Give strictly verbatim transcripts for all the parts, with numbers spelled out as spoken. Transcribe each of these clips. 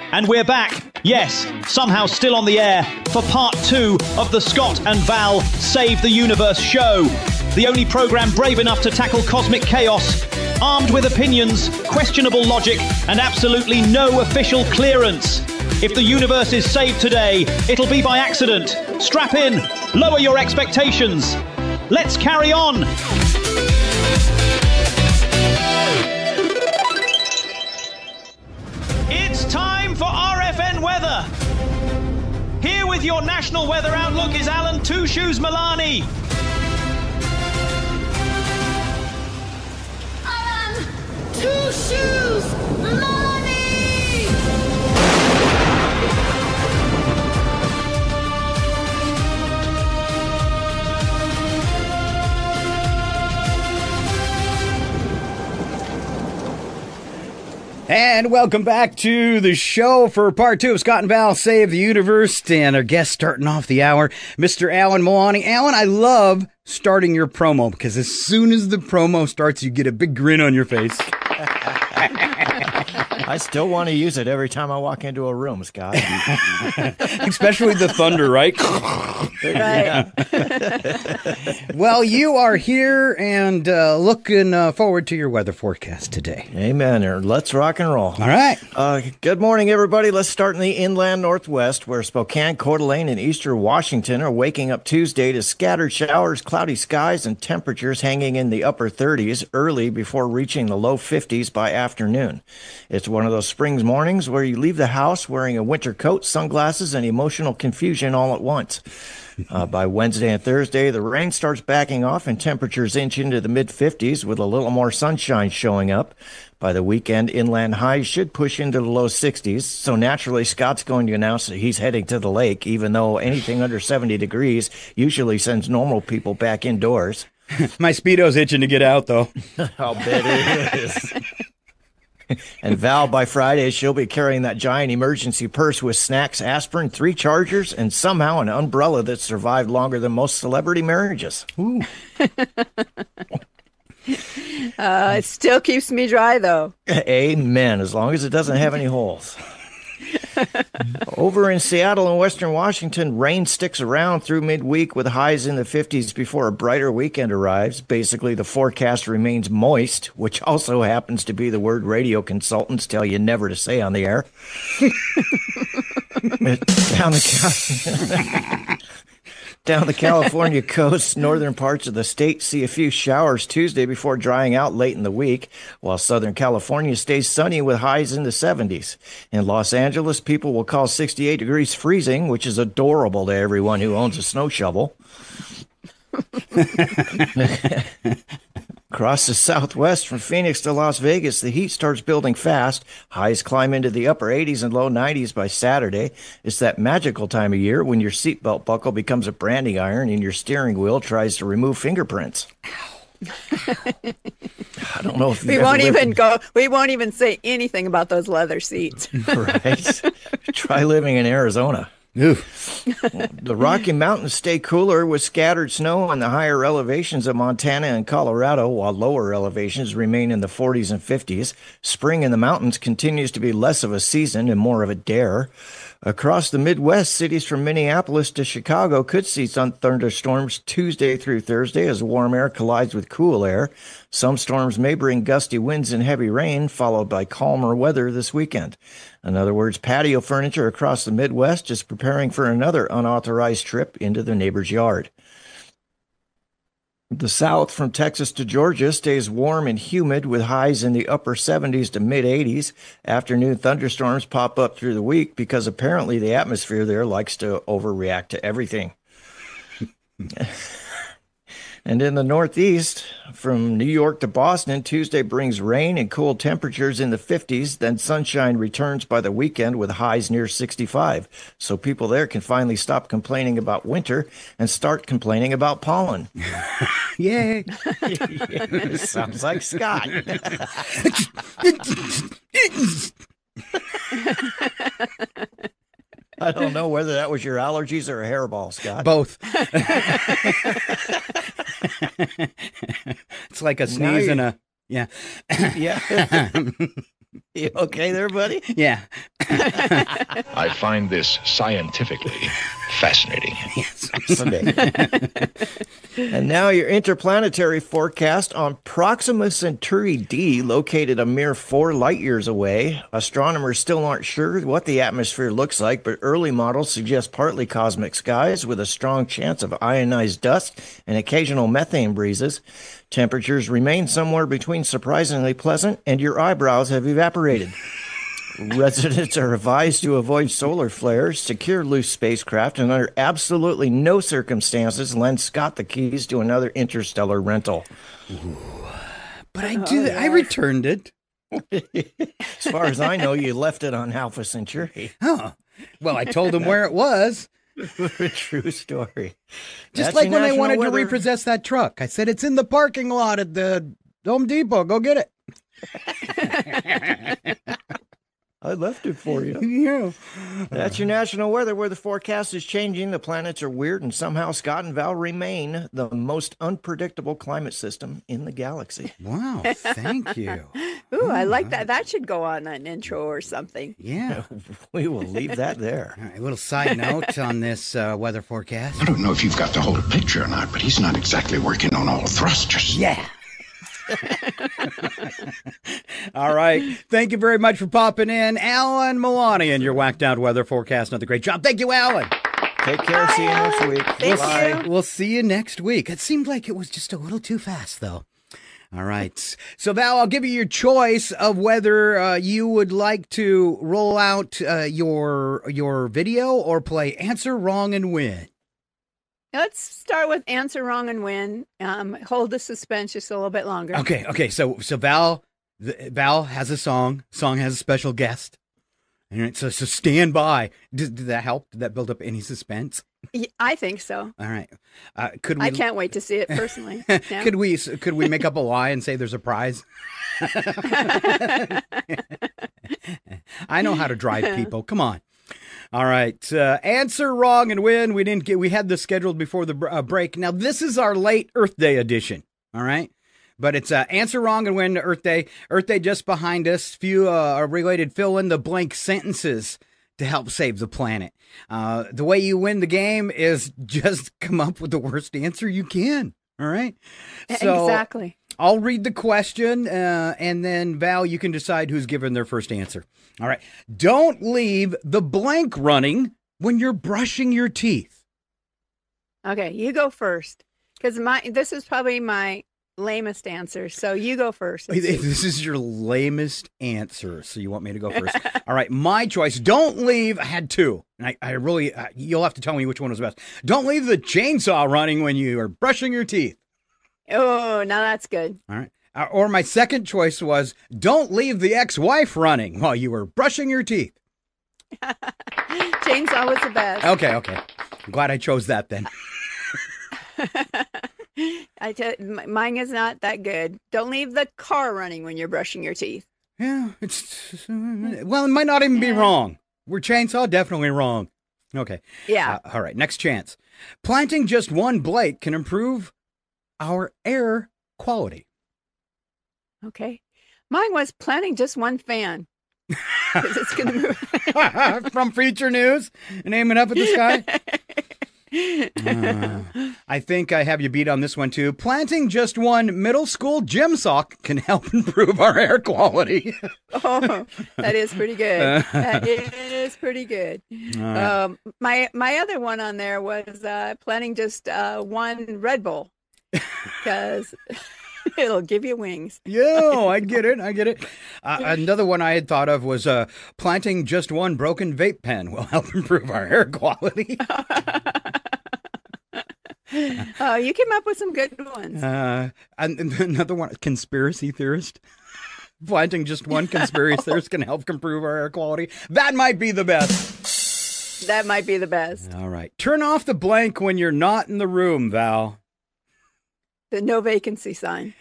And we're back, yes, somehow still on the air, for part two of the Scott and Val Save the Universe show. The only programme brave enough to tackle cosmic chaos, armed with opinions, questionable logic, and absolutely no official clearance. If the universe is saved today, it'll be by accident. Strap in, lower your expectations. Let's carry on. It's time for R F N weather. Here with your national weather outlook is Alan Two Shoes Milani. Alan Two Shoes Milani. And welcome back to the show for part two of Scott and Val Save the Universe. And our guest starting off the hour, Mister Alan Milani. Alan, I love starting your promo because as soon as the promo starts, you get a big grin on your face. I still want to use it every time I walk into a room, Scott. Especially the thunder, right? Right. Well, you are here and uh, looking uh, forward to your weather forecast today. Amen. Or let's rock and roll. All right. Uh, good morning, everybody. Let's start in the inland northwest, where Spokane, Coeur d'Alene, and eastern Washington are waking up Tuesday to scattered showers, cloudy skies, and temperatures hanging in the upper thirties early before reaching the low fifties by afternoon. It's one of those spring mornings where you leave the house wearing a winter coat, sunglasses, and emotional confusion all at once. Uh, by Wednesday and Thursday, the rain starts backing off and temperatures inch into the mid-fifties with a little more sunshine showing up. By the weekend, inland highs should push into the low sixties, so naturally Scott's going to announce that he's heading to the lake, even though anything under seventy degrees usually sends normal people back indoors. My Speedo's itching to get out, though. I'll bet it is. And Val, by Friday, she'll be carrying that giant emergency purse with snacks, aspirin, three chargers, and somehow an umbrella that survived longer than most celebrity marriages. Ooh. uh, it still keeps me dry, though. Amen, as long as it doesn't have any holes. Over in Seattle and Western Washington, rain sticks around through midweek with highs in the fifties before a brighter weekend arrives. Basically, the forecast remains moist, which also happens to be the word radio consultants tell you never to say on the air. Down the Down the California coast, northern parts of the state see a few showers Tuesday before drying out late in the week, while Southern California stays sunny with highs in the seventies. In Los Angeles, people will call sixty-eight degrees freezing, which is adorable to everyone who owns a snow shovel. Across the southwest from Phoenix to Las Vegas, the heat starts building fast. Highs climb into the upper eighties and low nineties by Saturday. It's that magical time of year when your seatbelt buckle becomes a branding iron and your steering wheel tries to remove fingerprints. I don't know if we won't even in... go. We won't even say anything about those leather seats. Right? Try living in Arizona. The Rocky Mountains stay cooler with scattered snow on the higher elevations of Montana and Colorado, while lower elevations remain in the forties and fifties. Spring in the mountains continues to be less of a season and more of a dare. Across the Midwest, cities from Minneapolis to Chicago could see some thunderstorms Tuesday through Thursday as warm air collides with cool air. Some storms may bring gusty winds and heavy rain, followed by calmer weather this weekend. In other words, patio furniture across the Midwest is preparing for another unauthorized trip into the neighbor's yard. The South, from Texas to Georgia, stays warm and humid with highs in the upper seventies to mid-eighties. Afternoon thunderstorms pop up through the week because apparently the atmosphere there likes to overreact to everything. And in the Northeast, from New York to Boston, Tuesday brings rain and cool temperatures in the fifties. Then sunshine returns by the weekend with highs near sixty-five. So people there can finally stop complaining about winter and start complaining about pollen. Yay. Yeah, sounds like Scott. I don't know whether that was your allergies or a hairball, Scott. Both. It's like a sneeze and a, yeah. Yeah. You okay there, buddy? Yeah. I find this scientifically fascinating. And now your interplanetary forecast on Proxima Centauri D, located a mere four light years away. Astronomers still aren't sure what the atmosphere looks like, but early models suggest partly cosmic skies with a strong chance of ionized dust and occasional methane breezes. Temperatures remain somewhere between surprisingly pleasant and your eyebrows have evaporated. Residents are advised to avoid solar flares, secure loose spacecraft, and under absolutely no circumstances lend Scott the keys to another interstellar rental. Ooh. But I did. Oh, yeah. I returned it. As far as I know, you left it on Alpha Centauri. Oh, well, I told them where it was. True story. Just That's like when I wanted weather. to repossess that truck. I said, it's in the parking lot at the Home Depot. Go get it. I left it for you. Yeah. That's your national weather, where the forecast is changing. The planets are weird, and somehow Scott and Val remain the most unpredictable climate system in the galaxy. Wow. Thank you. Ooh, oh, I like that. That should go on an intro or something. Yeah. We will leave that there. All right, a little side note on this uh, weather forecast. I don't know if you've got the whole picture or not, but he's not exactly working on all thrusters. Yeah. All right. Thank you very much for popping in, Alan Milani, and your whacked out weather forecast. Another great job. Thank you, Alan. Take care. Bye, see you next week. Thank Bye. You. We'll see you next week. It seemed like it was just a little too fast, though. All right. So, Val, I'll give you your choice of whether uh, you would like to roll out uh, your your video or play Answer Wrong and Win. Let's start with Answer Wrong and Win. Um, hold the suspense just a little bit longer. Okay, okay. So, so Val, the, Val has a song. Song has a special guest. All right, so so stand by. Did, did that help? Did that build up any suspense? Yeah, I think so. All right. Uh, could we? I can't wait to see it personally. No? Could we? Could we make up a lie and say there's a prize? I know how to drive people. Come on. All right. Uh, answer wrong and win. We didn't get, we had this scheduled before the uh, break. Now, this is our late Earth Day edition. All right. But it's uh, answer wrong and win Earth Day. Earth Day just behind us. Few uh, related fill in the blank sentences to help save the planet. Uh, the way you win the game is just come up with the worst answer you can. All right. So exactly. I'll read the question, uh, and then, Val, you can decide who's given their first answer. All right. Don't leave the blank running when you're brushing your teeth. Okay, you go first, because my this is probably my lamest answer. So you go first. This is your lamest answer, so you want me to go first. All right, my choice. Don't leave. I had two, and I, I really, uh, you'll have to tell me which one was best. Don't leave the chainsaw running when you are brushing your teeth. Oh, now that's good. All right. Uh, or my second choice was, don't leave the ex-wife running while you were brushing your teeth. Chainsaw was the best. Okay, okay. I'm glad I chose that then. I tell, mine is not that good. Don't leave the car running when you're brushing your teeth. Yeah, it's, well, it might not even be wrong. We're chainsaw, definitely wrong. Okay. Yeah. Uh, all right, next chance. Planting just one blade can improve our air quality. Okay. Mine was planting just one fan. Because it's going to move. From Feature News, aiming up at the sky. Uh, I think I have you beat on this one, too. Planting just one middle school gym sock can help improve our air quality. Oh, that is pretty good. That is pretty good. Right. Um, my, my other one on there was uh, planting just uh, one Red Bull. Because it'll give you wings. Yeah, I get it. I get it. Uh, another one I had thought of was uh, planting just one broken vape pen will help improve our air quality. Oh, you came up with some good ones. Uh, and another one, conspiracy theorist. Planting just one conspiracy theorist can help improve our air quality. That might be the best. That might be the best. All right. Turn off the blank when you're not in the room, Val. The no vacancy sign.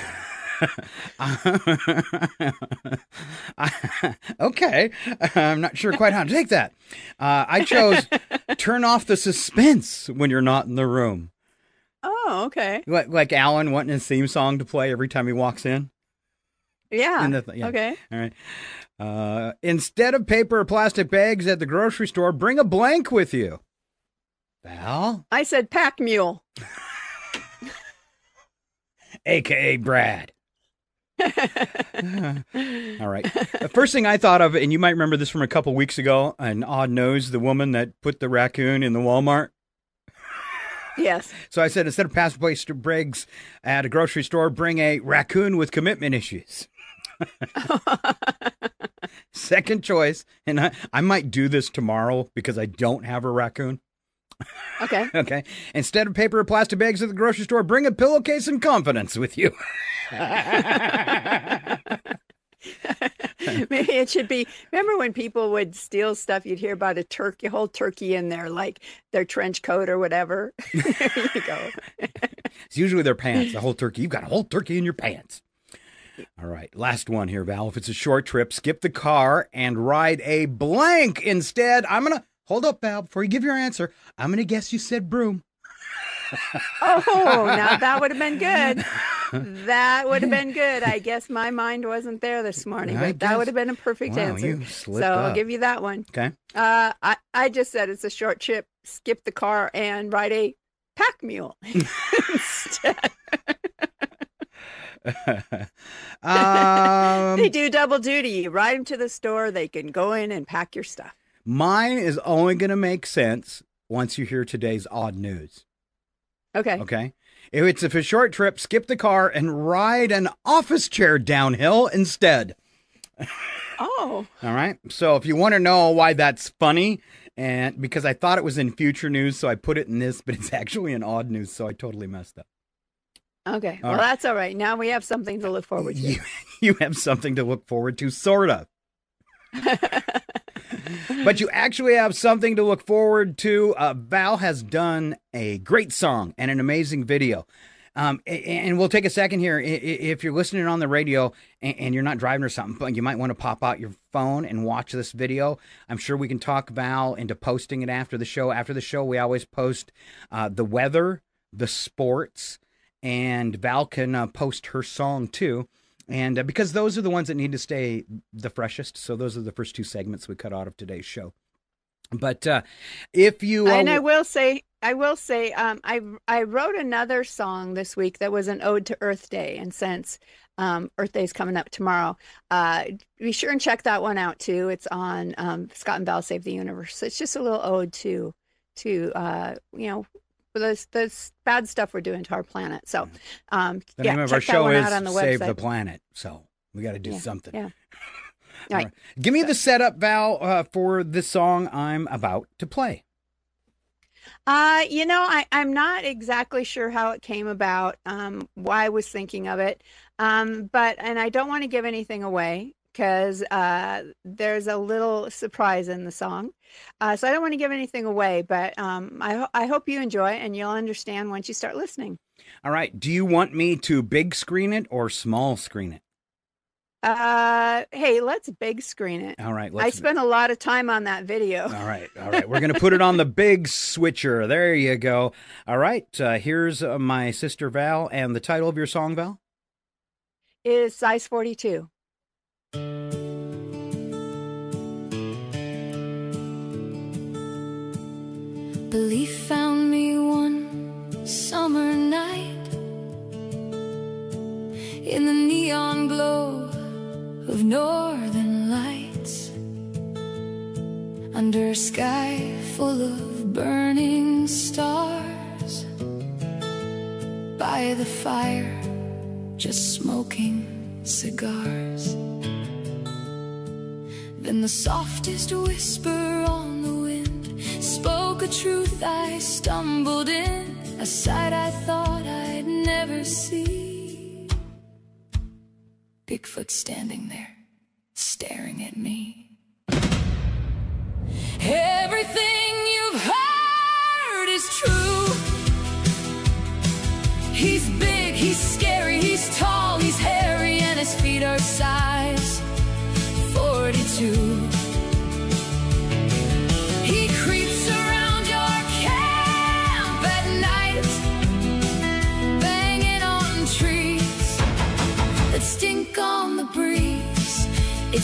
Okay. I'm not sure quite how to take that. Uh, I chose turn off the suspense when you're not in the room. Oh, okay. Like, like Alan wanting his theme song to play every time he walks in. Yeah. In the th- yeah. Okay. All right. Uh, instead of paper or plastic bags at the grocery store, bring a blank with you. Val? I said pack mule. A K A Brad. All right. The first thing I thought of, and you might remember this from a couple weeks ago, an odd nose, the woman that put the raccoon in the Walmart. Yes. So I said, instead of plastic bags at a grocery store, bring a raccoon with commitment issues. Second choice, and I, I might do this tomorrow because I don't have a raccoon. Okay. Okay. Instead of paper or plastic bags at the grocery store, bring a pillowcase and confidence with you. Maybe it should be. Remember when people would steal stuff? You'd hear about a turkey, a whole turkey in their like their trench coat or whatever. There you go. It's usually their pants. A whole turkey. You've got a whole turkey in your pants. All right. Last one here, Val. If it's a short trip, skip the car and ride a blank instead. I'm gonna hold up, Val. Before you give your answer, I'm gonna guess you said broom. Oh, now that would have been good. That would have been good. I guess my mind wasn't there this morning, I but guess- that would have been a perfect Wow, answer. you slipped So I'll up. give you that one. Okay. Uh, I, I just said it's a short trip, skip the car and ride a pack mule instead. um, They do double duty. You ride them to the store, they can go in and pack your stuff. Mine is only going to make sense once you hear today's odd news. Okay. Okay. If it's if a short trip, skip the car and ride an office chair downhill instead. Oh. All right. So if you want to know why that's funny, and because I thought it was in future news, so I put it in this, but it's actually in odd news, so I totally messed up. Okay. All Well, right. that's all right. Now we have something to look forward to. You, you have something to look forward to, sort of. But you actually have something to look forward to. Uh, Val has done a great song and an amazing video. Um, a- and we'll take a second here. I- i- If you're listening on the radio and, and you're not driving or something, but you might want to pop out your phone and watch this video. I'm sure we can talk Val into posting it after the show. After the show, we always post uh, the weather, the sports, and Val can uh, post her song too. And uh, because those are the ones that need to stay the freshest. So those are the first two segments we cut out of today's show. But uh, if you... Uh, And I will say, I will say, um, I I wrote another song this week that was an ode to Earth Day, and since um, Earth Day is coming up tomorrow, uh, be sure and check that one out too. It's on um, Scott and Val Save the Universe. It's just a little ode to to uh, you know the the bad stuff we're doing to our planet. So um, the yeah, name of check our that show one is out on the Save website. the Planet. So we got to do Yeah, something. yeah. All Right. right. Give me the setup, Val, uh, for the song I'm about to play. Uh, you know, I, I'm not exactly sure how it came about, um, why I was thinking of it. Um, but, and I don't want to give anything away because uh, there's a little surprise in the song. Uh, so I don't want to give anything away, but um, I, ho- I hope you enjoy it and you'll understand once you start listening. All right. Do you want me to big screen it or small screen it? Uh, hey, let's big screen it. All right. I Let's, spent a lot of time on that video. All right. All right. We're going to put it on the big switcher. There you go. All right. Uh, here's uh, my sister Val, and the title of your song, Val? It is size forty-two. Belief found me one summer night in the neon glow of northern lights, under a sky full of burning stars, by the fire just smoking cigars. Then the softest whisper on the wind spoke a truth I stumbled in, a sight I thought I'd never see. Bigfoot standing there, staring at me. Everything you've heard is true. He's big, he's scary, he's tall, he's hairy, and his feet are size forty-two. He creeps around your camp at night, banging on trees that stink on the breeze.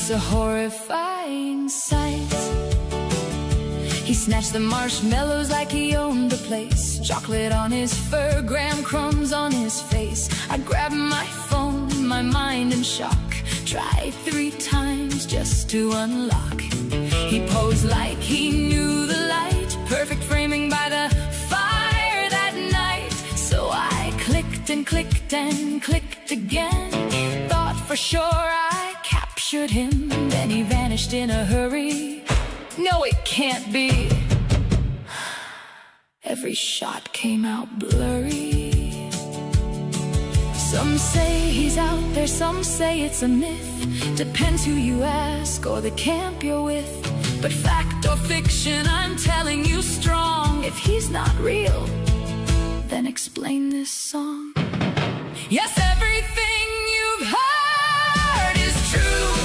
It's a horrifying sight. He snatched the marshmallows like he owned the place. Chocolate on his fur, graham crumbs on his face. I grabbed my phone, my mind in shock. Tried three times just to unlock. He posed like he knew the light. Perfect framing by the fire that night. So I clicked and clicked and clicked again. Thought for sure I captured him. Then he vanished in a hurry. No, it can't be. Every shot came out blurry. Some say he's out there, some say it's a myth. Depends who you ask or the camp you're with. But fact or fiction, I'm telling you strong. If he's not real, then explain this song. Yes, everything you've heard is true.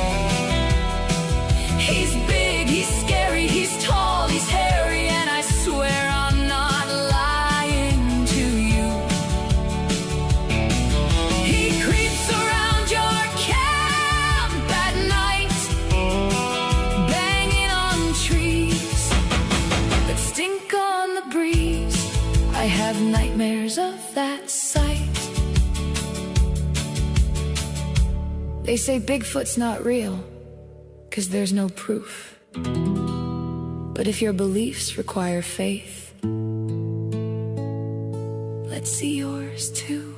He's big, he's scary, he's tall, he's hairy, and I swear I'm not lying to you. He creeps around your camp at night, banging on trees that stink on the breeze. I have nightmares of that sight. They say Bigfoot's not real, 'cause there's no proof. But if your beliefs require faith, let's see yours too.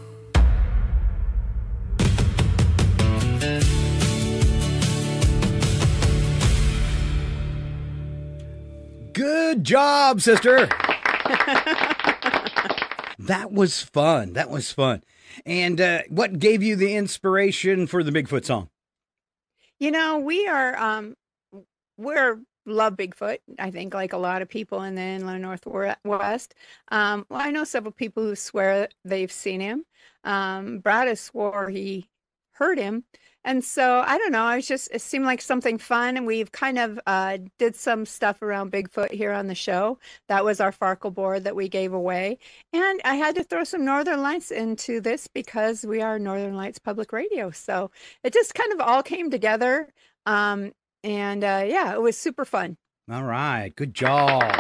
Good job, sister. That was fun. That was fun. And uh, what gave you the inspiration for the Bigfoot song? You know, we are, um, we're love Bigfoot, I think, like a lot of people in the inland Northwest. Um, well, I know several people who swear they've seen him. Um, Brad has swore he heard him. And so, I don't know, I was just, it seemed like something fun. And we've kind of uh, did some stuff around Bigfoot here on the show. That was our Farkle board that we gave away. And I had to throw some Northern Lights into this because we are Northern Lights Public Radio. So it just kind of all came together. Um, and uh, yeah, it was super fun. All right. Good job.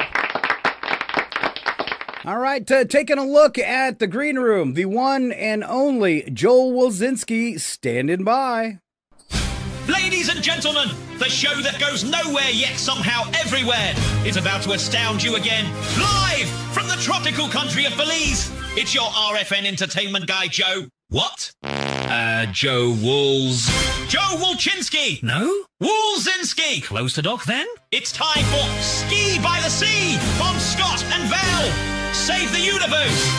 All right, uh, taking a look at the green room, the one and only Joel Wilczynski standing by. Ladies and gentlemen, the show that goes nowhere yet somehow everywhere is about to astound you again, live from the tropical country of Belize. It's your R F N entertainment guy, Joe. What? Uh, Joe Wools. Joe Wilczynski. No? Wilczynski. Close to dock then. It's time for Ski by the Sea on Scott and Val. Save the universe.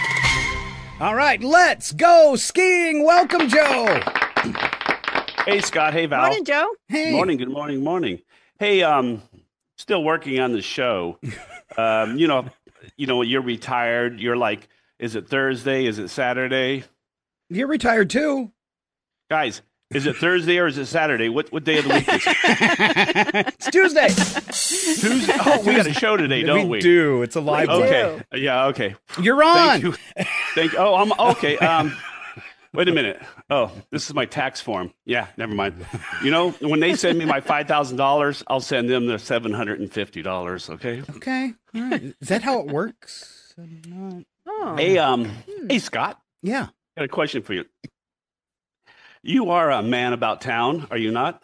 All right, let's go skiing. Welcome, Joe. Hey, Scott. Hey, Val. Morning, Joe. Hey. Morning. Good morning. Morning. Hey, um, still working on the show. um, you know, you know, you're retired. You're like, is it Thursday? Is it Saturday? You're retired too. Guys, is it Thursday or is it Saturday? What what day of the week is it? It's Tuesday. Tuesday. Oh, we got a show today, don't we? We do. It's a live We one. Okay. Yeah, okay. You're on. Thank you. Thank you. Oh, I'm okay. Um, wait a minute. Oh, this is my tax form. Yeah, never mind. You know, when they send me my five thousand dollars, I'll send them the seven hundred fifty dollars, okay? Okay. All right. Is that how it works? Oh. Hey, um, hey, Scott. Yeah. I got a question for you. You are a man about town, are you not?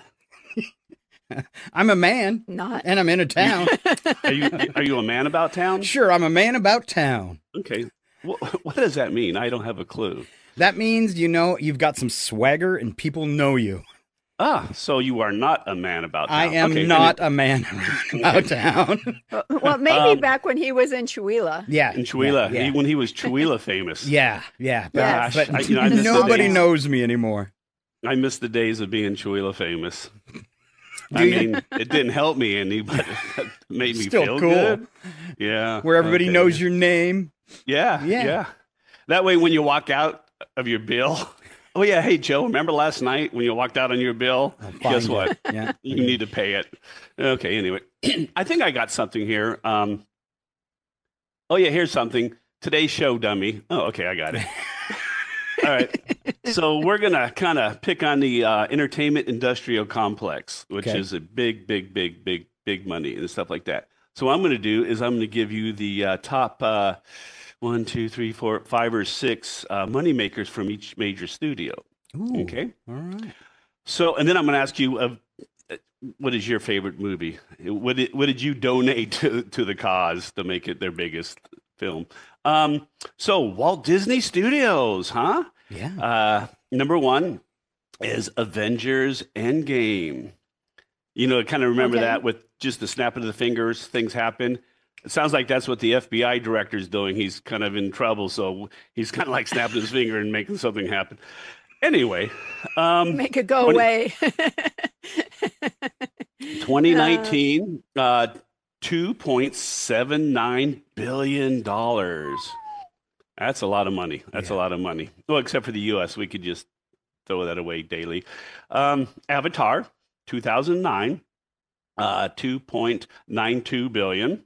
I'm a man, Not. and I'm in a town. Are you are you a man about town? Sure, I'm a man about town. Okay. What, what does that mean? I don't have a clue. That means, you know, you've got some swagger and people know you. Ah, so you are not a man about town. I am Okay, not and a man about town. Well, well, maybe Um, back when he was in Chihuahua. Yeah. In Chihuahua, Yeah. he- when he was Chihuahua famous. Yeah. Yeah. But, Yes. but I- you know, I miss the nobody days. knows me anymore. I miss the days of being Chihuahua famous. I Do you? mean, it didn't help me any, but it made me Still feel cool. good. Yeah. Where everybody okay. knows your name. Yeah, Yeah. yeah. That way, when you walk out of your bill, oh yeah, hey Joe, remember last night when you walked out on your bill? Guess find what? it. Yeah. You need to pay it. Okay. Anyway, I think I got something here. Um, oh yeah, here's something. Today's show, dummy. Oh, okay, I got it. right. So we're going to kind of pick on the uh, entertainment industrial complex, which Okay. is a big, big, big, big, big money and stuff like that. So what I'm going to do is I'm going to give you the uh, top uh, one, two, three, four, five or six uh, money makers from each major studio. Ooh, Okay. all right. So, and then I'm going to ask you, uh, what is your favorite movie? What did, what did you donate to, to the cause to make it their biggest film? Um, so Walt Disney Studios, huh? Yeah. Uh, number one is Avengers Endgame. You know, kind of remember Okay. that with just the snap of the fingers, things happen. It sounds like that's what the F B I director's doing. He's kind of in trouble, so he's kind of like snapping his finger and making something happen. Anyway, um, Make it go twenty away. twenty nineteen, uh, two point seven nine billion dollars. That's a lot of money. That's Yeah. a lot of money. Well, except for the U S, we could just throw that away daily. Um, Avatar, two thousand nine, uh, two point nine two billion.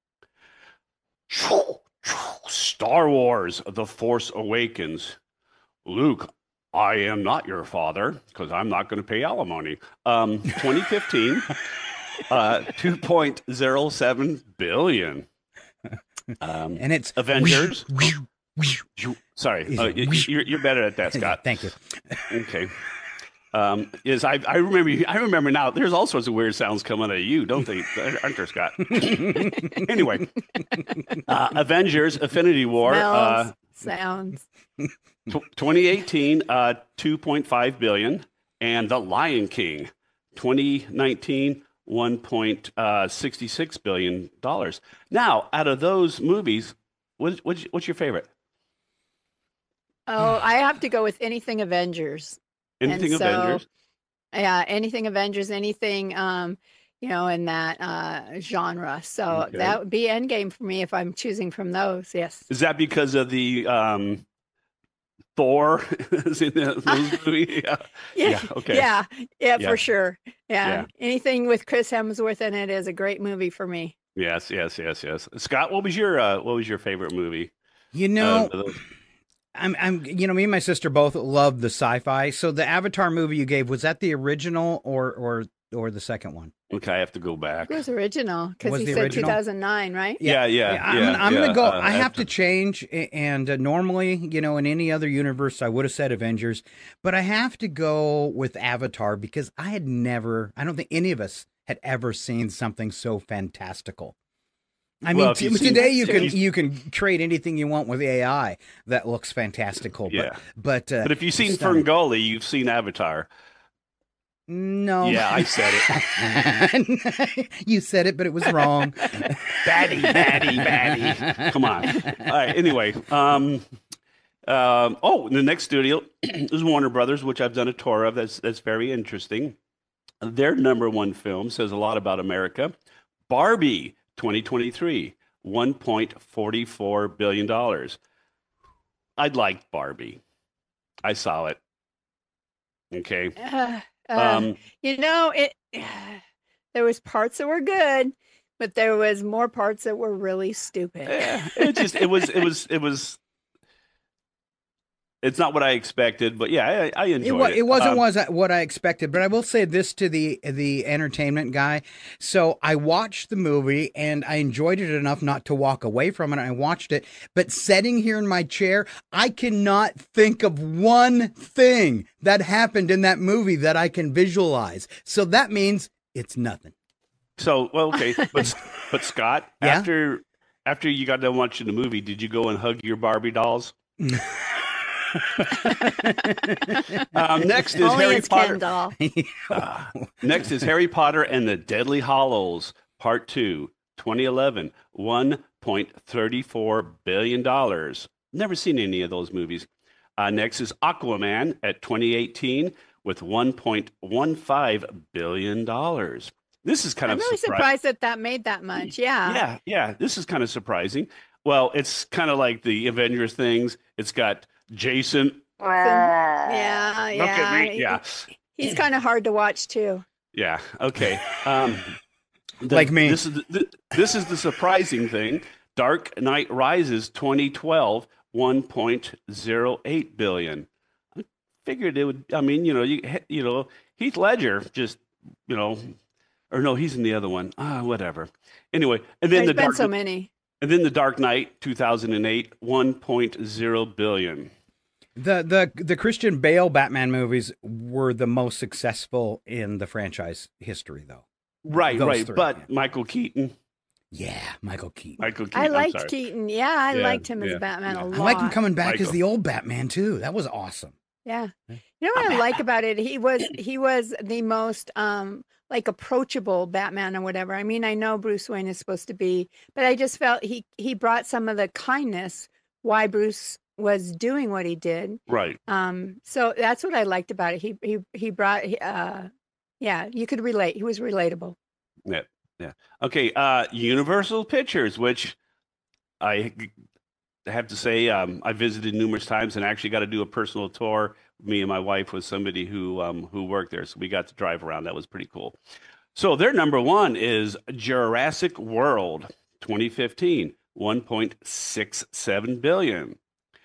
Star Wars, The Force Awakens. Luke, I am not your father because I'm not going to pay alimony. Um, twenty fifteen, uh, two point oh seven billion. Um, And it's Avengers. Sorry, uh, you- you're, you're better at that, Scott. Thank you. Okay. Um, yes, I, I remember. I remember now. There's all sorts of weird sounds coming out of you, don't they, aren't there, Scott? Anyway, uh, Avengers: Infinity War, Smells, uh, sounds. tw- twenty eighteen, uh, two point five billion, and The Lion King, twenty nineteen, one point six six billion dollars. Now, out of those movies, what, what's, what's your favorite? Oh, I have to go with anything Avengers. Anything And so- Avengers? Yeah, anything Avengers, anything um, you know, in that uh genre. So Okay. that would be Endgame for me if I'm choosing from those. Yes. Is that because of the um, Thor is in the, those movie? Yeah. Yeah, okay. Yeah, yeah, Yeah. for sure. Yeah. Yeah. Anything with Chris Hemsworth in it is a great movie for me. Yes, yes, yes, yes. Scott, what was your uh, what was your favorite movie? You know, Uh, those- I'm, I'm, you know, me and my sister both love the sci-fi. So the Avatar movie you gave, was that the original or or or the second one? okay, I have to go back. It was original because Was he the said original? two thousand nine, right? Yeah, yeah, yeah. I'm, gonna- I'm yeah, gonna go. uh, I have to change, a- and uh, normally, you know, in any other universe, I would have said Avengers, but I have to go with Avatar because I had never. I don't think any of us had ever seen something so fantastical. I mean, Well, if t- you've seen- today you can if you- you can create anything you want with A I that looks fantastical. Yeah. But but, uh, But if you've seen stunning. Ferngully, you've seen Avatar. No. Yeah, I said it. You said it, but it was wrong. Batty, batty, batty. Come on. All right. Anyway, um, um, oh, the next studio is Warner Brothers, which I've done a tour of. That's that's very interesting. Their number one film says a lot about America. Barbie, twenty twenty-three, one point four four billion dollars. I liked Barbie. I saw it. Okay. Uh, uh, Um, you know, it. There was parts that were good, but there was more parts that were really stupid. yeah, it just it was it was it was. It's not what I expected, but yeah, I, I enjoyed It, wa- it. it wasn't Um, was what I expected, but I will say this to the the entertainment guy. So I watched the movie and I enjoyed it enough not to walk away from it. I watched it, but sitting here in my chair, I cannot think of one thing that happened in that movie that I can visualize. So that means it's nothing. So well, okay, but but Scott, Yeah? after after you got done watching the movie, did you go and hug your Barbie dolls? um, next is Only Harry it's Potter. Ken doll. Uh, next is Harry Potter and the Deadly Hallows, Part Two, twenty eleven, one point three four billion dollars. Never seen any of those movies. Uh, next is Aquaman at twenty eighteen with one point one five billion dollars. This is kind I'm of really surpri- surprised that that made that much. Yeah. Yeah, yeah. This is kind of surprising. Well, it's kind of like the Avengers things. It's got Jason. Yeah. Look at Yeah. me. Yeah, He's kind of hard to watch too. yeah. Okay. Um, the- Like me. This is the, this is the surprising thing. Dark Knight Rises twenty twelve, one point oh eight billion. figured it would. I mean, you know, you you know, Heath Ledger just, you know, or no, he's in the other one. Ah, whatever. Anyway, and then There's the been Dark, so many. and then the Dark Knight, two thousand eight, one point zero billion. The the the Christian Bale Batman movies were the most successful in the franchise history, though. Right, Those right. three, but yeah. Michael Keaton. Yeah, Michael Keaton. Michael Keaton. I I'm liked sorry. Keaton. Yeah, I Yeah, liked him as yeah, Batman yeah. a lot. I like him coming back Michael. as the old Batman too. That was awesome. Yeah. You know what I like about it? He was he was the most um like approachable Batman or whatever. I mean, I know Bruce Wayne is supposed to be, but I just felt he he brought some of the kindness why Bruce was doing what he did. Right. Um so that's what I liked about it. He he he brought uh yeah, you could relate. He was relatable. Yeah. Yeah. Okay. Uh, Universal Pictures, which I have to say um, I visited numerous times and actually got to do a personal tour. Me and my wife with somebody who um, who worked there, so we got to drive around. That was pretty cool. So their number one is Jurassic World, twenty fifteen, one point six seven billion.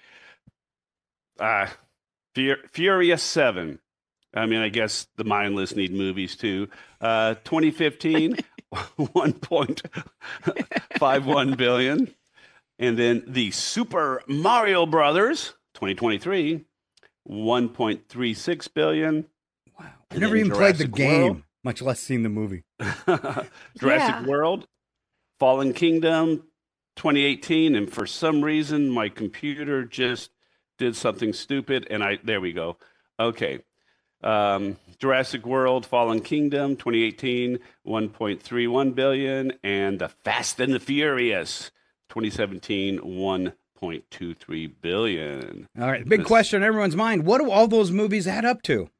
Uh, Fur- Furious Seven. I mean, I guess the mindless need movies too. Uh, twenty fifteen, one point five one billion. And then the Super Mario Brothers, twenty twenty-three, one point three six billion. Wow. I And never then even played the Jurassic game, World. much less seen the movie. Jurassic Yeah. World, Fallen Kingdom, twenty eighteen, and for some reason my computer just did something stupid, and I there we go. Okay, um, Jurassic World, Fallen Kingdom, twenty eighteen, one point three one billion, and the Fast and the Furious, twenty seventeen, one point two three billion. All right, big This- question on everyone's mind: what do all those movies add up to?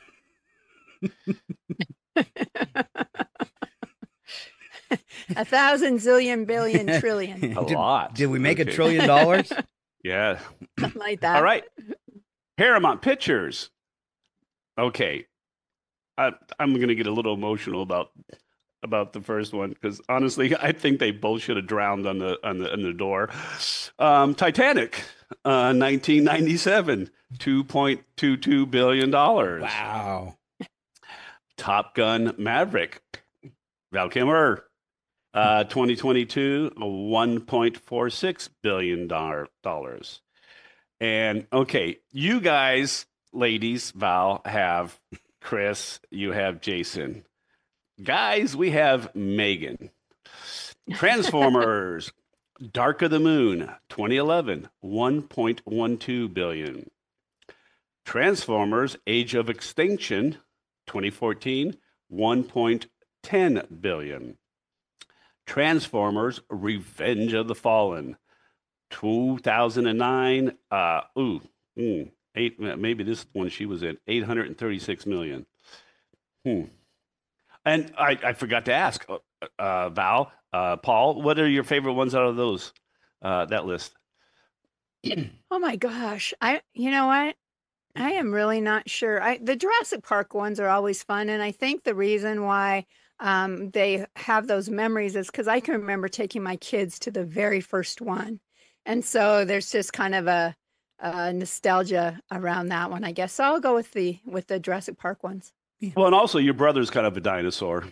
A thousand zillion billion trillion. A did, lot. Did we make a Okay. trillion dollars? Yeah. Something like that. All right. Paramount Pictures. Okay. I, I'm going to get a little emotional about about the first one because honestly, I think they both should have drowned on the on the on the door. Um, Titanic, uh, nineteen ninety-seven, two point two two billion dollars. Wow. Top Gun Maverick, Val Kilmer, uh, twenty twenty-two, one point four six billion dollars. And okay, you guys, ladies, Val, have Chris, you have Jason. Guys, we have Megan. Transformers, Dark of the Moon, twenty eleven, one point one two billion. Transformers, Age of Extinction, twenty fourteen, one point one zero billion. Transformers, Revenge of the Fallen, two thousand nine, uh, ooh, mm, eight, maybe this one she was in, eight hundred thirty-six million. Hmm. And I, I forgot to ask, uh, uh, Val, uh, Paul, what are your favorite ones out of those, uh, that list? Oh my gosh. I you know what? I am really not sure. I the Jurassic Park ones are always fun, and I think the reason why um, they have those memories is because I can remember taking my kids to the very first one, and so there's just kind of a, a nostalgia around that one, I guess. So I'll go with the with the Jurassic Park ones. Well, and also your brother's kind of a dinosaur.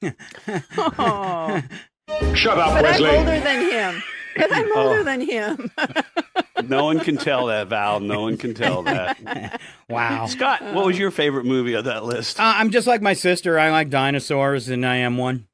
Oh, Shut up, but Wesley. I'm older than him. But I'm older Oh. than him. No one can tell that, Val. No one can tell that. Wow. Scott, what was your favorite movie of that list? Uh, I'm just like my sister. I like dinosaurs, and I am one.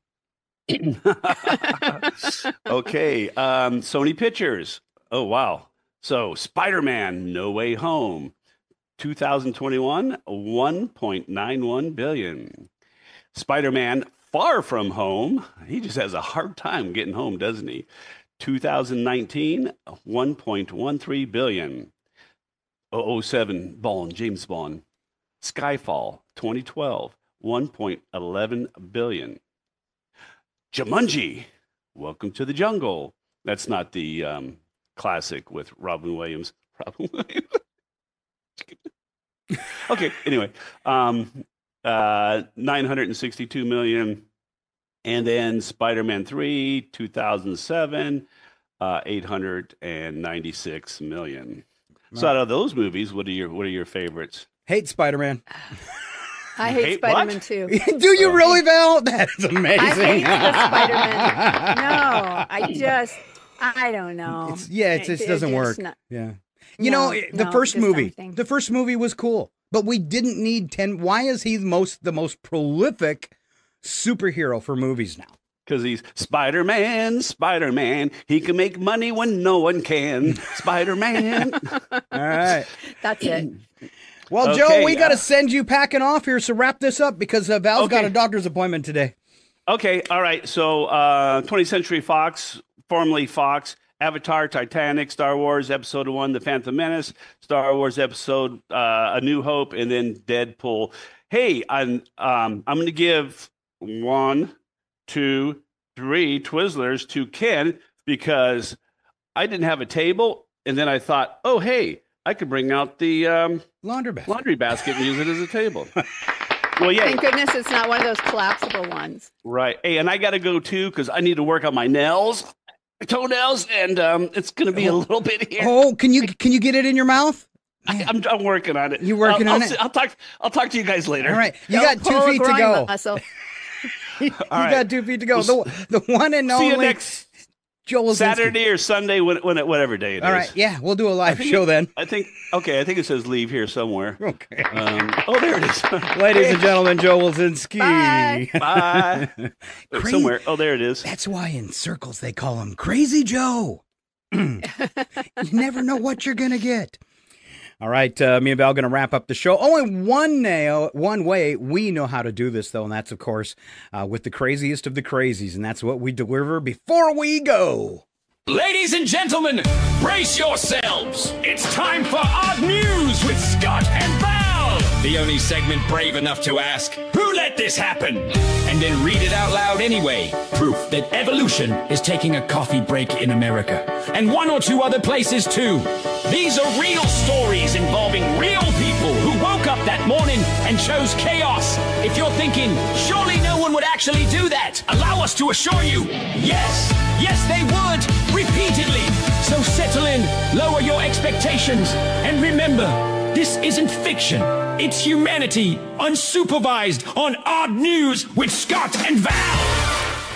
Okay, um, Sony Pictures. Oh, wow. So, Spider-Man: No Way Home, two thousand twenty-one, one point nine one billion. Spider-Man: Far From Home. He just has a hard time getting home, doesn't he? two thousand nineteen, one point one three billion. double oh seven Bond, James Bond. Skyfall, twenty twelve, one point one one billion. Jumanji, Welcome to the Jungle. That's not the um, classic with Robin Williams. Robin Williams. Okay, anyway, um, uh, nine hundred sixty-two million. And then Spider-Man three, two thousand seven, uh, eight hundred ninety-six million. So out of those movies, what are your what are your favorites? Hate Spider-Man. I hate, hate Spider-Man what? too. Do you really, Val? That's amazing. I hate the Spider-Man. No, I just, I don't know. It's, yeah, it's, it, it doesn't it's work. not- Yeah. You No, know, the no, first just movie, something. the first movie was cool, but we didn't need ten. Why is he the most, the most prolific superhero for movies now? Because he's Spider-Man, Spider-Man. He can make money when no one can. Spider-Man. All right. That's it. Well, Okay, Joe, we got to uh, send you packing off here, so wrap this up because uh, Val's got Okay. a doctor's appointment today. Okay, all right. So uh, twentieth Century Fox, formerly Fox, Avatar, Titanic, Star Wars Episode One, The Phantom Menace, Star Wars Episode uh, A New Hope, and then Deadpool. Hey, I'm um, I'm going to give one, two, three Twizzlers to Ken because I didn't have a table, and then I thought, oh hey, I could bring out the um, Laundry basket. laundry basket and use it as a table. Well, yeah, Thank goodness it's not one of those collapsible ones. right. Hey, and I got to go too because I need to work on my nails, toenails, and um, it's going to be a little bit here. Oh, can you can you get it in your mouth? I, I'm, I'm working on it. You working I'll, on I'll, it? see- I'll talk. I'll talk to you guys later. All right, you Don't got two pull a feet to groin go. muscle. you right. got two feet to go. We'll The, the one and See you only next Joel Zinsky. Saturday or Sunday, when, when it, whatever day it is. All right, yeah, we'll do a live show then. I think. Okay, I think it says leave here somewhere. Okay. Um, oh, there it is. Ladies and gentlemen, Joel Zinsky. Bye. Bye. Wait, Crazy. somewhere. Oh, there it is. That's why in circles they call him Crazy Joe. You never know what you're going to get. All right, uh, me and Val going to wrap up the show. Only one nail, one way we know how to do this, though, and that's, of course, uh, with the craziest of the crazies, and that's what we deliver before we go. Ladies and gentlemen, brace yourselves. It's time for Odd News with Scott and Val. The only segment brave enough to ask, who let this happen? And then read it out loud anyway. Proof that evolution is taking a coffee break in America. And one or two other places too. These are real stories involving real people who woke up that morning and chose chaos. If you're thinking, surely no one would actually do that, allow us to assure you, yes, yes they would, repeatedly. So settle in, lower your expectations, and remember, this isn't fiction. It's humanity, unsupervised, on Odd News with Scott and Val.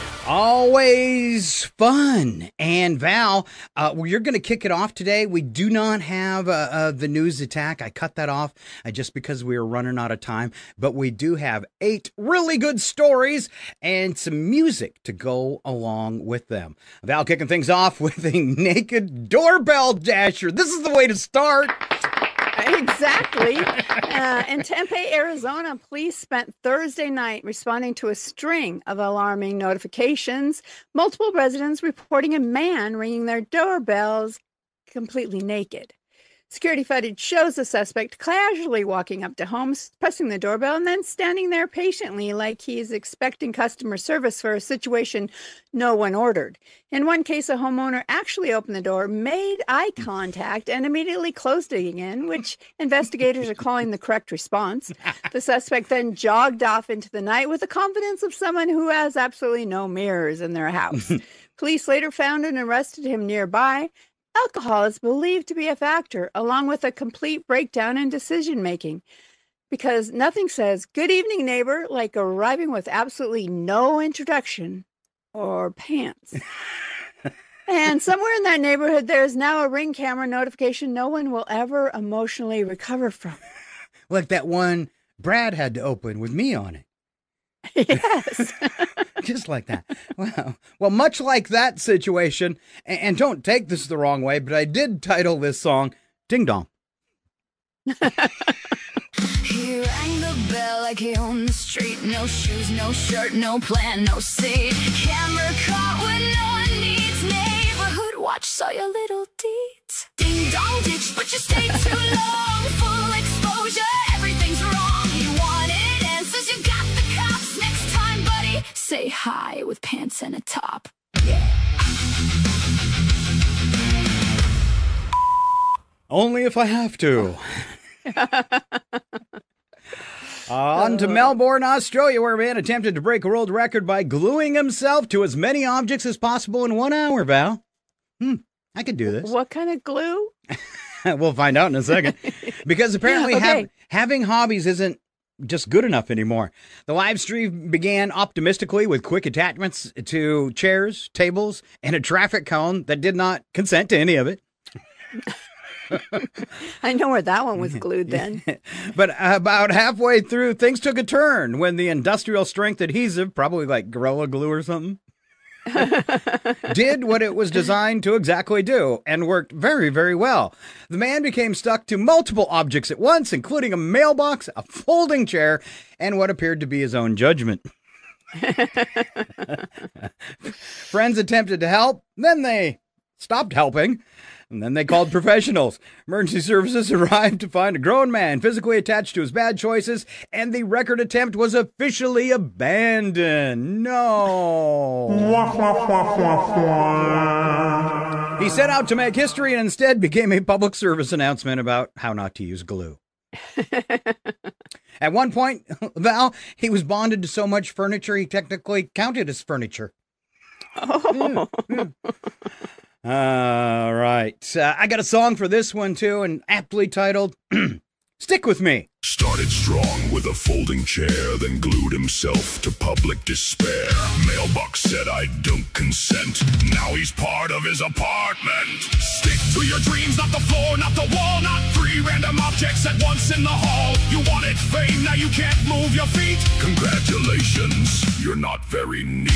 Always fun. And Val, uh, well, you're going to kick it off today. We do not have uh, uh, the news attack. I cut that off uh, just because we were running out of time. But we do have eight really good stories and some music to go along with them. Val kicking things off with a naked doorbell dasher. This is the way to start. Exactly. Uh, in Tempe, Arizona, police spent Thursday night responding to a string of alarming notifications. Multiple residents reporting a man ringing their doorbells completely naked. Security footage shows the suspect casually walking up to homes, pressing the doorbell, and then standing there patiently like he's expecting customer service for a situation no one ordered. In one case, a homeowner actually opened the door, made eye contact, and immediately closed it again, which investigators are calling the correct response. The suspect then jogged off into the night with the confidence of someone who has absolutely no mirrors in their house. Police later found and arrested him nearby. Alcohol is believed to be a factor, along with a complete breakdown in decision-making, because nothing says, good evening, neighbor, like arriving with absolutely no introduction or pants. And somewhere in that neighborhood, there is now a Ring camera notification no one will ever emotionally recover from. Like that one Brad had to open with me on it. Yes. Just like that. Well, well, much like that situation, and, and don't take this the wrong way, but I did title this song Ding Dong. He rang the bell like he owned the street. No shoes, no shirt, no plan, no seat. Camera caught when no one needs. Neighborhood watch, saw your little deeds. Ding dong ditch, but you stayed too long. Full exposure, everything's wrong. You wanted answers, you got the cops. Next time, buddy, say hi with pants and a top. Yeah. Only if I have to. On to Melbourne, Australia, where a man attempted to break a world record by gluing himself to as many objects as possible in one hour, Val. Hmm, I could do this. What kind of glue? We'll find out in a second. Because apparently Okay. have, having hobbies isn't just good enough anymore. The live stream began optimistically with quick attachments to chairs, tables, and a traffic cone that did not consent to any of it. I know where that one was glued then. But about halfway through, things took a turn when the industrial strength adhesive, probably like Gorilla Glue or something, did what it was designed to exactly do and worked very, very well. The man became stuck to multiple objects at once, including a mailbox, a folding chair, and what appeared to be his own judgment. Friends attempted to help, then they stopped helping, and then they called professionals. Emergency services arrived to find a grown man physically attached to his bad choices, and the record attempt was officially abandoned. No. He set out to make history and instead became a public service announcement about how not to use glue. At one point, Val, he was bonded to so much furniture he technically counted as furniture. Oh. Yeah, yeah. All right. Uh, I got a song for this one, too, and aptly titled, Stick With Me. Started strong with a folding chair, then glued himself to public despair. Mailbox said I don't consent. Now he's part of his apartment. Stick to your dreams, not the floor, not the wall, not three random objects at once in the hall. You wanted fame, now you can't move your feet. Congratulations, you're not very neat.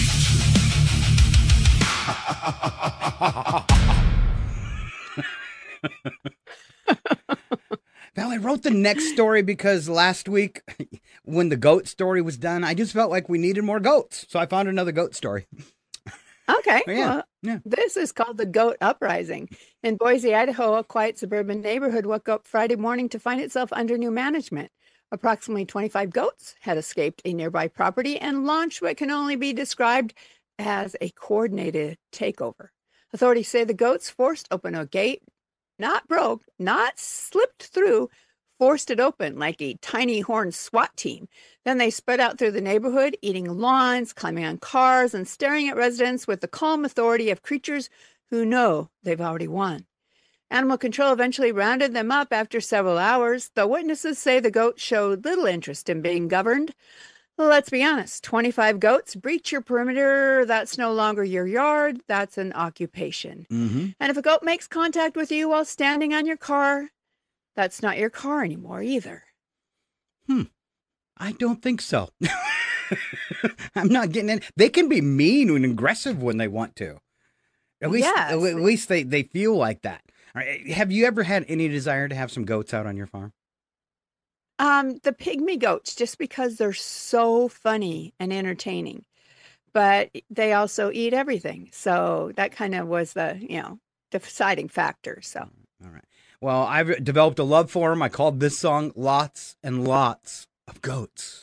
Val, I wrote the next story because last week when the goat story was done, I just felt like we needed more goats. So I found another goat story. Okay. Oh, yeah, Well, yeah. this is called the Goat Uprising. In Boise, Idaho, a quiet suburban neighborhood woke up Friday morning to find itself under new management. Approximately twenty-five goats had escaped a nearby property and launched what can only be described as a coordinated takeover. Authorities say the goats forced open a gate, not broke, not slipped through, forced it open like a tiny horned SWAT team. Then they spread out through the neighborhood, eating lawns, climbing on cars, and staring at residents with the calm authority of creatures who know they've already won. Animal control eventually rounded them up after several hours, though witnesses say the goats showed little interest in being governed. Let's be honest, twenty-five goats breach your perimeter. That's no longer your yard. That's an occupation. Mm-hmm. And if a goat makes contact with you while standing on your car, that's not your car anymore either. Hmm. I don't think so. I'm not getting in. They can be mean and aggressive when they want to. At least, Yes. at least they, they feel like that. All right, have you ever had any desire to have some goats out on your farm? Um, the pygmy goats, just because they're so funny and entertaining, but they also eat everything. So that kind of was the, you know, deciding factor. So, all right. Well, I've developed a love for them. I called this song Lots and Lots of Goats.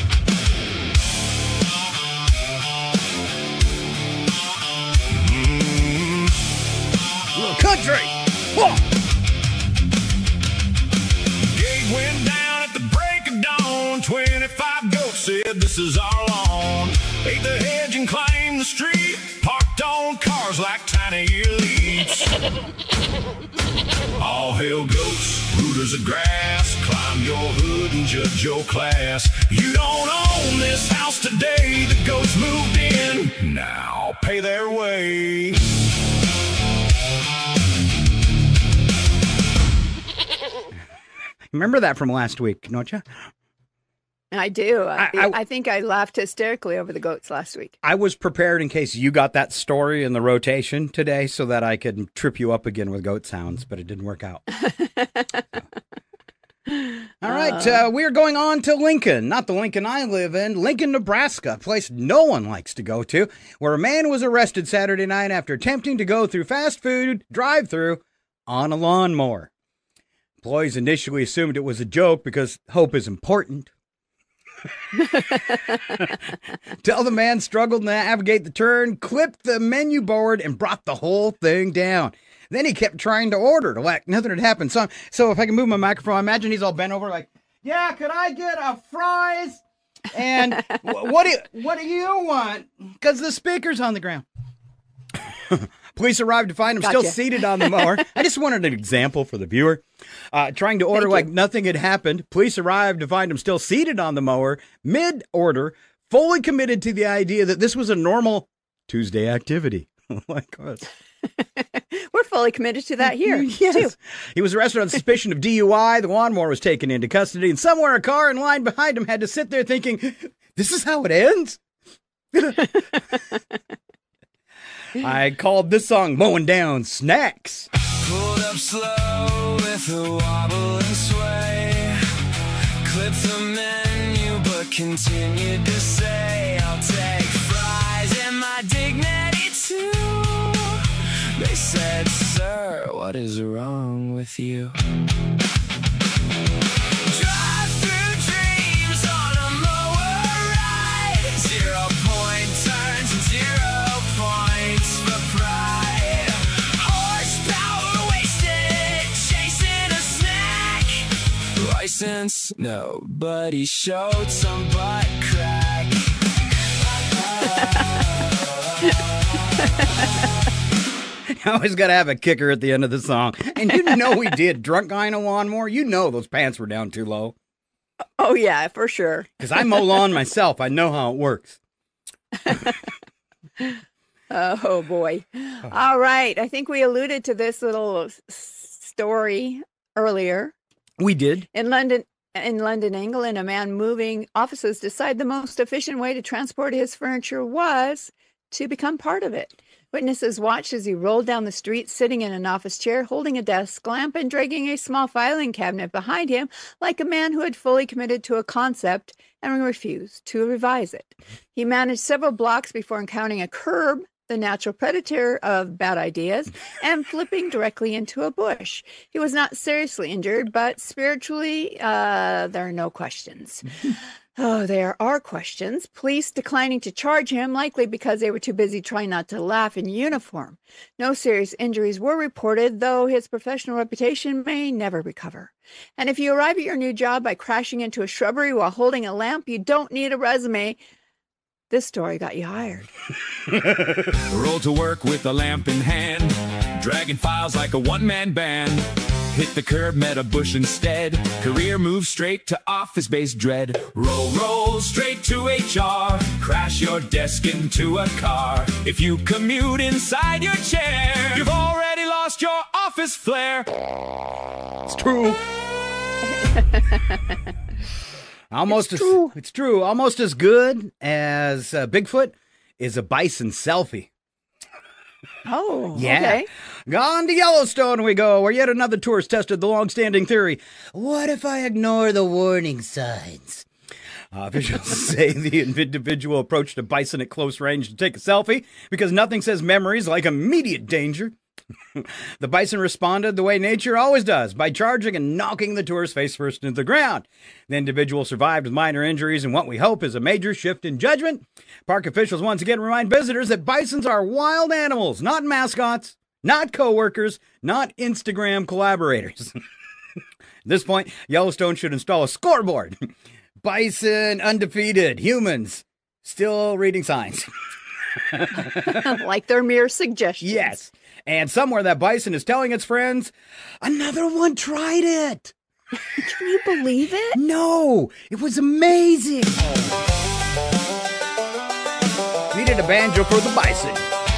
Mm-hmm. Little country. Whoa. Gate went down at the break of dawn. twenty-five goats said this is our lawn. Ate the hedge and climbed the street. Parked on cars like tiny elites. All hail goats, rooters of grass. Climb your hood and judge your class. You don't own this house today. The goats moved in. Now pay their way. Remember that from last week, don't you? I do. I, I- I- I think I laughed hysterically over the goats last week. I was prepared in case you got that story in the rotation today so that I could trip you up again with goat sounds, but it didn't work out. All right, uh, we're going on to Lincoln, not the Lincoln I live in, Lincoln, Nebraska, a place no one likes to go to, where a man was arrested Saturday night after attempting to go through fast food drive-thru on a lawnmower. Employees initially assumed it was a joke because hope is important. Till the man struggled to navigate the turn, clipped the menu board, and brought the whole thing down. Then he kept trying to order to like nothing had happened. So, so if I can move my microphone, I imagine he's all bent over like, yeah, could I get a fries? And wh- what do you, what do you want? Because the speaker's on the ground. Police arrived to find him Gotcha. still seated on the mower. I just wanted an example for the viewer. Uh, trying to order Thank like you. nothing had happened. Police arrived to find him still seated on the mower, mid-order, fully committed to the idea that this was a normal Tuesday activity. Like us. We're fully committed to that here, Yes. too. He was arrested on suspicion of D U I. The lawnmower was taken into custody, and somewhere a car in line behind him had to sit there thinking, this is how it ends? I called this song Mowing Down Snacks. Pulled up slow with a wobble and sway. Clipped the menu but continued to say, I'll take fries and my dignity too. They said, sir, what is wrong with you? Drive through dreams on a mower ride. Zero point turns and zero points for pride. Horsepower wasted, chasing a snack. License, no, but he showed some butt crack. I always got to have a kicker at the end of the song. And you know we did. Drunk guy in a lawnmower, you know those pants were down too low. Oh, yeah, for sure. Because I mow lawn myself. I know how it works. Oh, boy. All right. I think we alluded to this little s- story earlier. We did. In London, in London, England, a man moving offices decided the most efficient way to transport his furniture was to become part of it. Witnesses watched as he rolled down the street, sitting in an office chair, holding a desk lamp and dragging a small filing cabinet behind him, like a man who had fully committed to a concept and refused to revise it. He managed several blocks before encountering a curb, the natural predator of bad ideas, and flipping directly into a bush. He was not seriously injured, but spiritually, uh, there are no questions. Oh, there are questions. Police declining to charge him, likely because they were too busy trying not to laugh in uniform. No serious injuries were reported, though his professional reputation may never recover. And if you arrive at your new job by crashing into a shrubbery while holding a lamp, you don't need a resume. This story got you hired. Roll to work with a lamp in hand, dragging files like a one-man band. Hit the curb, met a bush instead. Career moves straight to office-based dread. Roll, roll straight to H R. Crash your desk into a car. If you commute inside your chair, you've already lost your office flair. It's true. Almost It's as true. it's true. Almost as good as uh, Bigfoot is a bison selfie. Oh, Yeah. okay. Gone to Yellowstone we go, where yet another tourist tested the long-standing theory. What if I ignore the warning signs? Uh, officials say the individual approached a bison at close range to take a selfie because nothing says memories like immediate danger. The bison responded the way nature always does, by charging and knocking the tourist face first into the ground. The individual survived with minor injuries in what we hope is a major shift in judgment. Park officials once again remind visitors that bisons are wild animals, not mascots, not co-workers, not Instagram collaborators. At this point, Yellowstone should install a scoreboard. Bison undefeated, humans still reading signs. Like they're mere suggestions. Yes. And somewhere that bison is telling its friends, another one tried it. Can you believe it? No, it was amazing. Needed a banjo for the bison.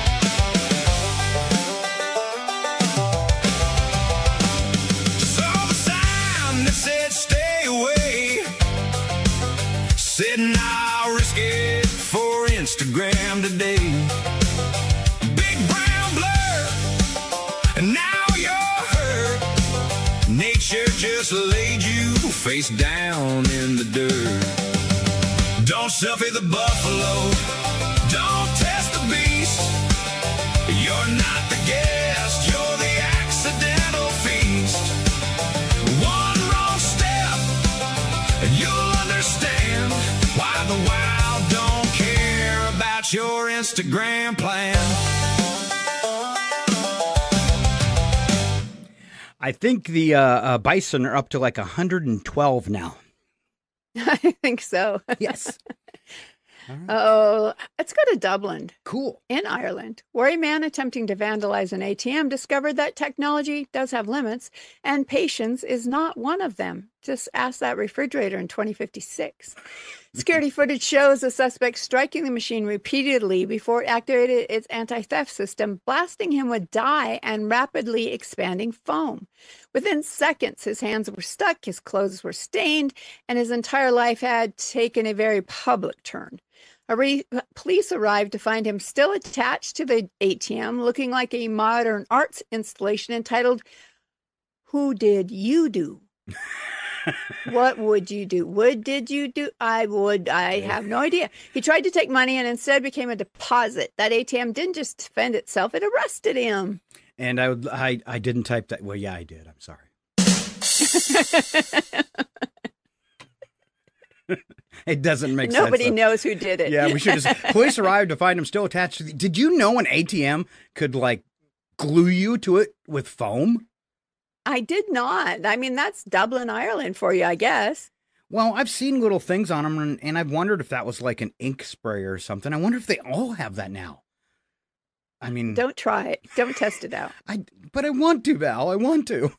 Saw the sign that said stay away. Said I'll risk it for Instagram today. Big brown blur, and now you're hurt. Nature just laid you face down in the dirt. Don't selfie the buffalo. Don't test the beast. You're not the guest, you're the accidental feast. One wrong step, and you'll understand why the wild don't care about your Instagram plan. I think the uh, uh, bison are up to like one hundred twelve now. I think so. Yes. Oh, it's Let's go to Dublin. Cool. In Ireland, where a man attempting to vandalize an A T M discovered that technology does have limits and patience is not one of them. Just ask that refrigerator in twenty fifty-six. Security footage shows the suspect striking the machine repeatedly before it activated its anti-theft system, blasting him with dye and rapidly expanding foam. Within seconds, his hands were stuck, his clothes were stained, and his entire life had taken a very public turn. A re- police arrived to find him still attached to the A T M, looking like a modern arts installation entitled, "Who Did You Do?" What would you do? Would did you do? I would. I have no idea. He tried to take money and instead became a deposit. That A T M didn't just defend itself, it arrested him. And I would, I, I didn't type that. Well, yeah, I did. I'm sorry. It doesn't make Nobody sense. Nobody knows who did it. Yeah, we should just. Police arrived to find him still attached to the. Did you know an A T M could, like, glue you to it with foam? I did not. I mean, that's Dublin, Ireland for you, I guess. Well, I've seen little things on them, and, and I've wondered if that was like an ink sprayer or something. I wonder if they all have that now. I mean... Don't try it. Don't test it out. I, but I want to, Val. I want to.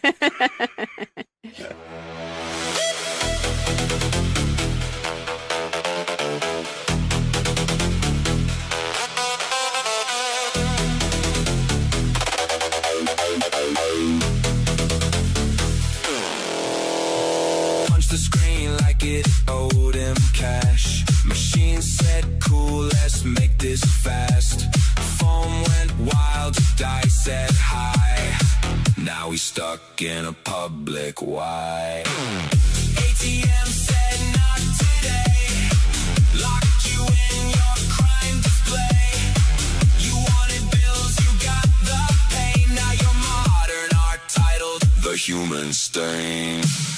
The screen like it owed him cash. Machine said cool, let's make this fast. Phone went wild, dice said hi. Now he's stuck in a public Y. A T M said not today. Locked you in your crime display. You wanted bills, you got the pain. Now you're modern art titled The Human Stain.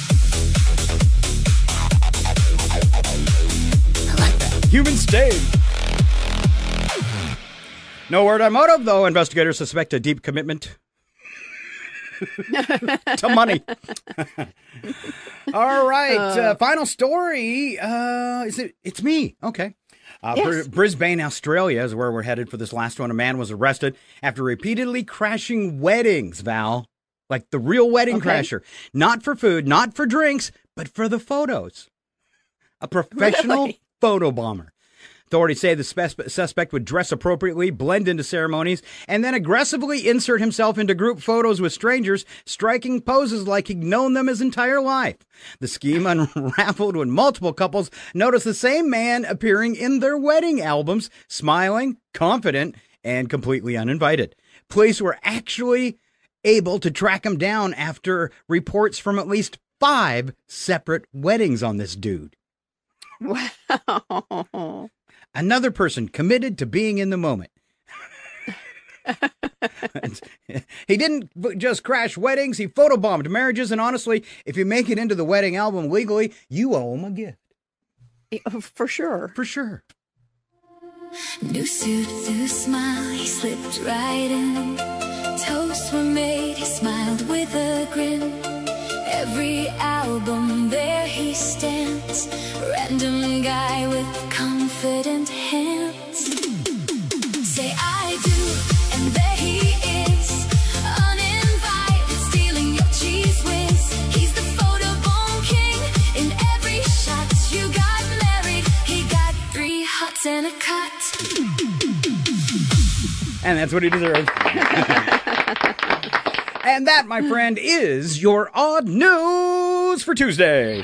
Human stain. No word on motive, though. Investigators suspect a deep commitment to money. All right. Uh, uh, final story. Uh, is it? It's me. Okay. Uh, yes. Br- Brisbane, Australia is where we're headed for this last one. A man was arrested after repeatedly crashing weddings, Val. Like the real wedding okay. crasher. Not for food, not for drinks, but for the photos. A professional really? photo bomber. Authorities say the spe- suspect would dress appropriately, blend into ceremonies, and then aggressively insert himself into group photos with strangers, striking poses like he'd known them his entire life. The scheme unraveled when multiple couples noticed the same man appearing in their wedding albums, smiling, confident, and completely uninvited. Police were actually able to track him down after reports from at least five separate weddings on this dude. Wow. Another person committed to being in the moment. He didn't just crash weddings, he photobombed marriages, and honestly, if you make it into the wedding album legally, you owe him a gift. For sure. For sure. New suit, new smile, he slipped right in. Toasts were made, he smiled with a grin. Every album, there he stands. Random guy with confident hands. Say I do, and there he is. Uninvited, stealing your cheese whiz. He's the photo bomb king. In every shot, you got married. He got three hots and a cut. And that's what he deserves. And that, my friend, is your odd news for Tuesday.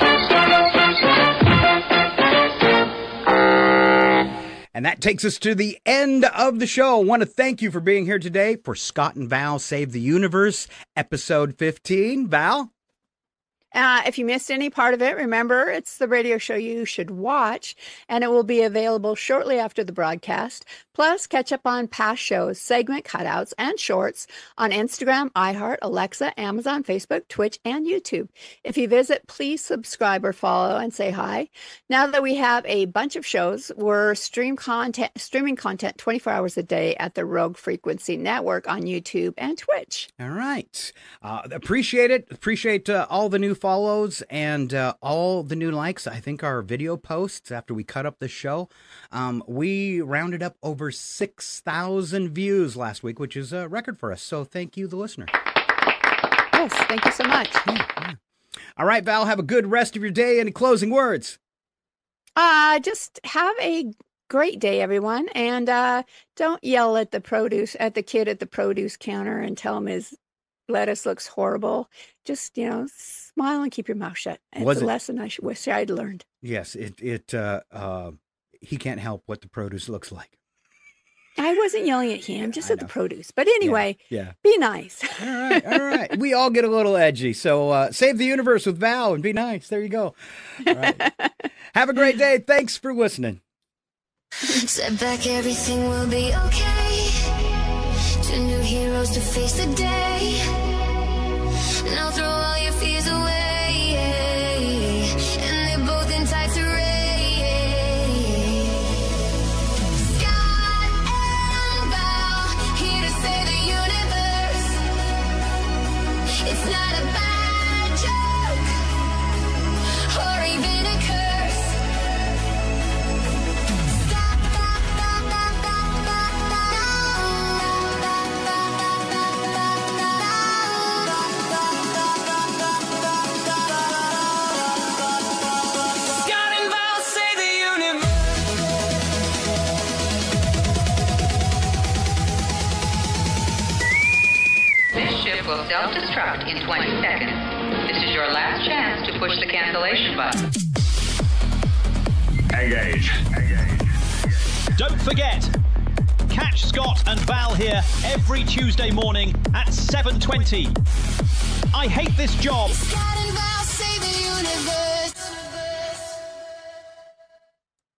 And that takes us to the end of the show. I want to thank you for being here today for Scott and Val Save the Universe, episode fifteen. Val? Uh, if you missed any part of it, remember, it's the radio show you should watch, and it will be available shortly after the broadcast. Plus, catch up on past shows, segment cutouts, and shorts on Instagram, iHeart, Alexa, Amazon, Facebook, Twitch, and YouTube. If you visit, please subscribe or follow and say hi. Now that we have a bunch of shows, we're stream content, streaming content twenty-four hours a day at the Rogue Frequency Network on YouTube and Twitch. All right. Uh, appreciate it. Appreciate uh, all the new follows and uh, all the new likes. I think our video posts after we cut up the show, um, we rounded up over six thousand views last week, which is a record for us. So thank you, the listener. Yes, thank you so much. Yeah, yeah. All right, Val, have a good rest of your day. Any closing words? Uh, just have a great day, everyone. And uh, don't yell at the produce, at the kid at the produce counter and tell him his lettuce looks horrible. Just, you know, smile and keep your mouth shut. It's Was a it? lesson I should wish I'd learned. Yes, it, it, uh, uh, he can't help what the produce looks like. I wasn't yelling at him, just at the produce. But anyway, Yeah. be nice. All right, all right. We all get a little edgy. So uh, save the universe with Val and be nice. There you go. All right. Have a great day. Thanks for listening. Step back, everything will be okay. Two new heroes to face the day. Now throw all your fears away. And they're both in tights array. Scott and Val, here to save the universe. It's not a bad joke or even a curse. Scott and Val save the universe. This ship will self-destruct in twenty seconds. This is your last chance to push the cancellation button. Engage. Don't forget, catch Scott and Val here every Tuesday morning at seven twenty. I hate this job. Scott and Val save the universe.